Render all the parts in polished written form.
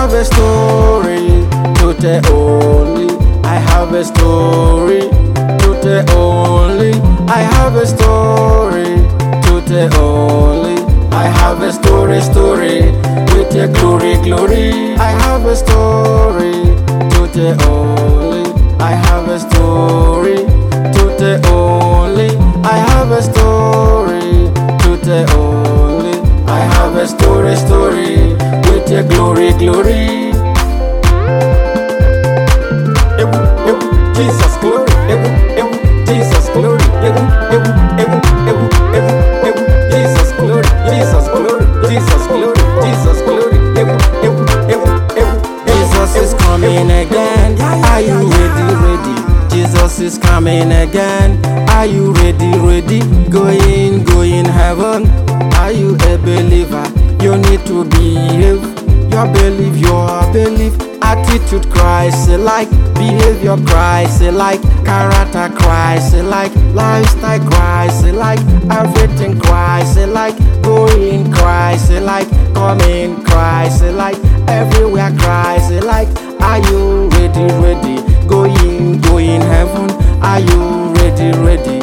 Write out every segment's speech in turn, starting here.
have a story to tell only. I have a story to tell only. I have a story to tell only. I have a story with a glory. I have a story to tell only. I have a story to tell only. I have a story to tell only. I have a story with a glory. Jesus glory, Jesus glory, Jesus glory, Jesus glory, Jesus glory, Jesus glory. Jesus is coming again. Are you ready? Jesus is coming again. Are you ready? Going heaven. Are you a believer? You need to behave. Your belief, attitude Christ-like, behavior Christ-like, character Christ-like, lifestyle Christ-like, everything Christ-like, going Christ-like, coming Christ-like, everywhere Christ-like. Are you ready? Going heaven. Are you ready?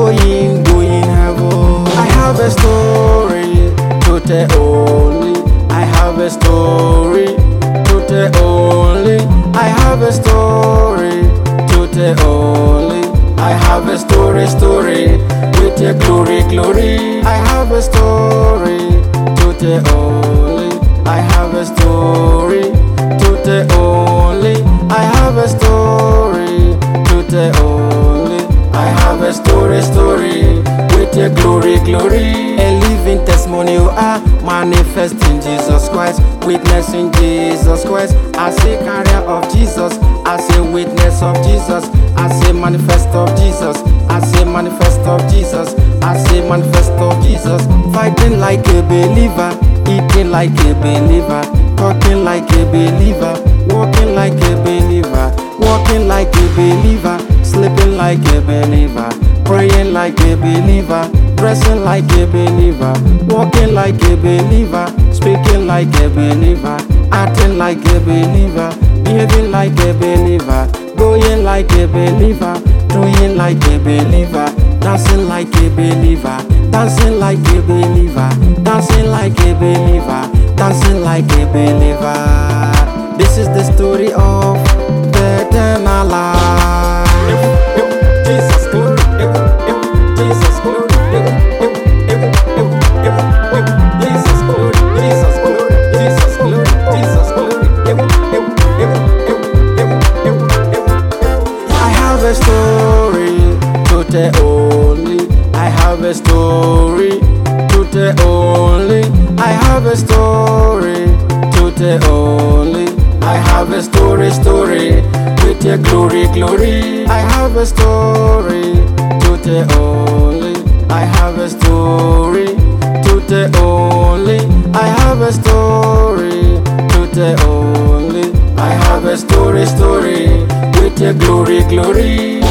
Going heaven. I have a story to tell only. I have a story to tell only. I have a story to tell only. I have a story with a glory. I have a story to tell only. I have a story to tell only. I have a story to tell only. I have a story with a glory. A living testimony you are, manifesting Jesus Christ, witnessing Jesus Christ. As a carrier of Jesus, as a witness of Jesus, as a manifest of Jesus, as a manifest of Jesus, as a manifest of Jesus. Fighting like a believer, eating like a believer, talking like a believer, walking like a believer, walking like a believer, sleeping like a believer, praying like a believer, dressing like a believer, walking like a believer, speaking like a believer, acting like a believer, behaving like a believer, going like a believer, doing like a believer, dancing like a believer, dancing like a believer, dancing like a believer, dancing like a believer. This is the story of the eternal life. Jesus glory, Jesus glory, Jesus glory, Jesus glory, Jesus glory, Jesus glory. I have a story to tell only. I have a story to tell only. I have a story to tell only. I have a story with a glory. I have a story to tell only. I have a story to tell only. I have a story to tell only. I have a story with a glory.